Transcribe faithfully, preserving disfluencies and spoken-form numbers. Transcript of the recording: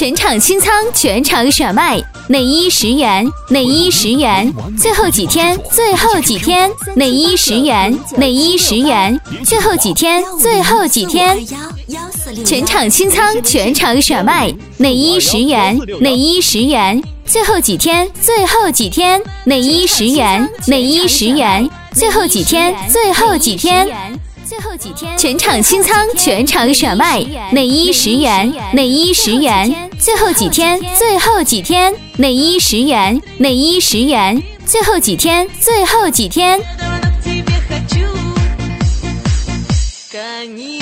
全场清仓，全场甩卖，内衣十元，内衣十元，最后几天，最后几天，内衣十元，内衣十元，最后几天，最后几天，全场清仓，全场甩卖，内衣十元，内衣十元，最后几天，最后几天，内衣十元，内衣十元，最后几天，最后几天。最后几天，全场清仓，全场甩卖，内衣十元，内衣十元，最后几天，最后几天，内衣十元，内衣十元，最后几天，最后几天。